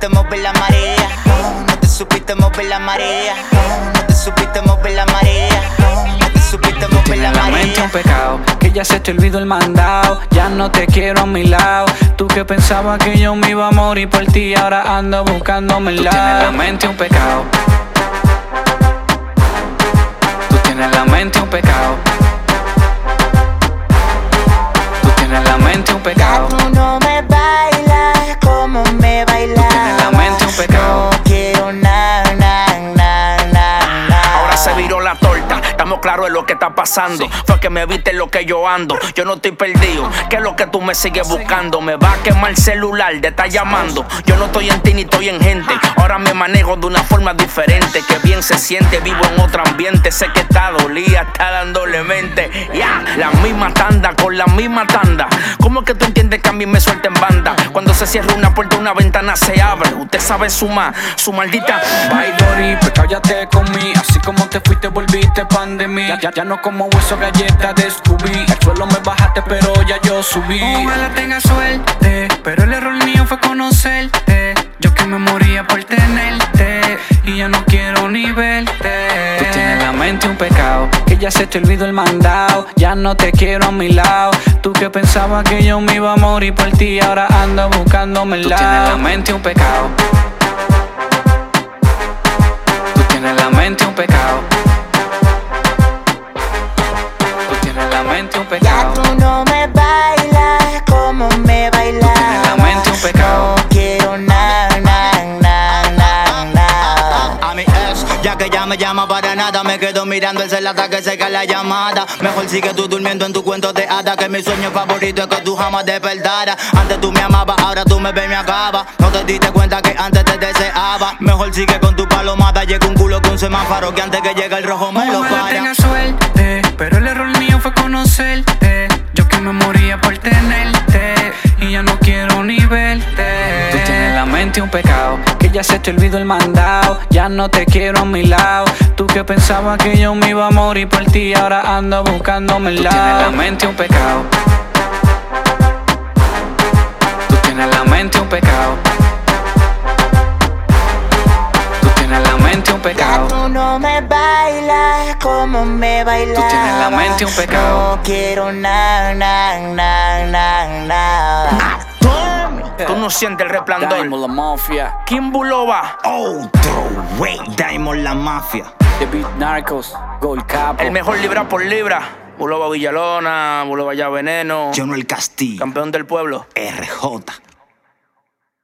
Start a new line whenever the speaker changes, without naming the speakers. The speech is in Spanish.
supiste mover la marea. No te supiste mover la marea. No te supiste mover la marea. No te supiste mover la marea.
Tienes la mente un pecado, que ya se te olvidó el mandado. Ya no te quiero a mi lado. Tú que pensabas que yo me iba a morir por ti, ahora ando buscándome el lado. Tienes la mente un pecado. Tú tienes la mente un pecado. Tú tienes la mente un pecado.
Ya tú no me bailas como me bailas.
Tú tienes la mente un pecado.
No quiero nada,
Ahora se viró la torta, estamos claros en lo que está pasando.
Sí.
Fue que me viste lo que yo ando. Yo no estoy perdido, que es lo que tú me sigues buscando. Me va a quemar el celular de estar llamando. Yo no estoy en ti ni estoy en gente. Ahora me manejo de una forma diferente. Que bien se siente, vivo en otro ambiente. Sé que está dolida, está dándole mente. Ya, la misma tanda con la misma tanda. ¿Cómo es que tú entiendes que a mí me suelta en banda? Cuando se cierra una puerta, una ventana se abre. Usted sabe sumar, su maldita.
Bye, Dori, pues cállate conmigo. Así como te fuiste, volviste pan de mí. Ya no como hueso, galletas de Scooby. El suelo me bajaste, pero ya yo subí. Ojalá tenga suerte, pero el error mío fue conocerte. Yo que me moría por tenerte y ya no quiero ni verte. Tú tienes la mente un pecado, que ya se te olvidó el mandado. Ya no te quiero a mi lado. Tú que pensabas que yo me iba a morir por ti, ahora ando buscándome el lado. Tú tienes la mente un pecado. Tú tienes la mente un pecado. Tú tienes la mente un
Ya
pecado.
tú no me bailas como me bailas.
Tú tienes la mente un pecado.
No quiero nada.
A mi ex, ya que ya me llama para nada, me quedo mirando el celular hasta que se cae la llamada. Mejor sigue tú durmiendo en tu cuento de hada, que mi sueño favorito es que tú jamás despertaras. Antes tú me amabas, ahora tú me ves y me acabas. No te diste cuenta que antes te deseaba. Mejor sigue con tu palomada, llega un culo con un semáforo, que antes que llegue el rojo me lo
Ojalá
para.
tenga suerte, pero el error mío fue conocerte. Yo que me moría por tenerte y ya no quiero ni verte. Tú tienes la mente un pecado, que ya se te olvidó el mandado. Ya no te quiero a mi lado. Tú que pensabas que yo me iba a morir por ti, ahora ando buscándome el lado. Tú tienes la mente un pecado. Tú tienes la mente un pecado. Tú tienes la mente un
Ya
pecado.
tú no me bailas como me bailas.
Tú tienes la mente un pecado.
No quiero nada.
Tú no sientes el resplandor.
Diamond, la mafia.
Kimbulova,
Otro way, Diamond la mafia.
The Beat Narcos, Gold Capo.
el mejor libra por libra. Bulova Villalona, Bulova Ya Veneno.
Yo no el Castillo,
Campeón del pueblo.
RJ.